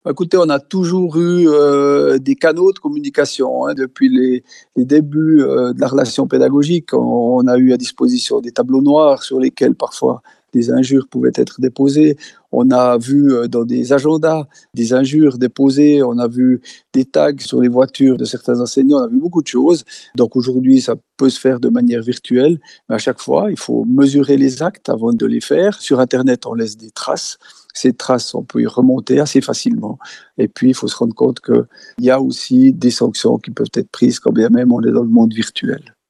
Écoutez, on a toujours eu des canaux de communication hein, depuis les débuts de la relation pédagogique. On a eu à disposition des tableaux noirs sur lesquels parfois des injures pouvaient être déposées. On a vu dans des agendas des injures déposées. On a vu des tags sur les voitures de certains enseignants. On a vu beaucoup de choses. Donc aujourd'hui, ça peut se faire de manière virtuelle, mais à chaque fois, il faut mesurer les actes avant de les faire. Sur Internet, on laisse des traces. Ces traces, on peut y remonter assez facilement. Et puis, il faut se rendre compte qu'il y a aussi des sanctions qui peuvent être prises quand bien même on est dans le monde virtuel.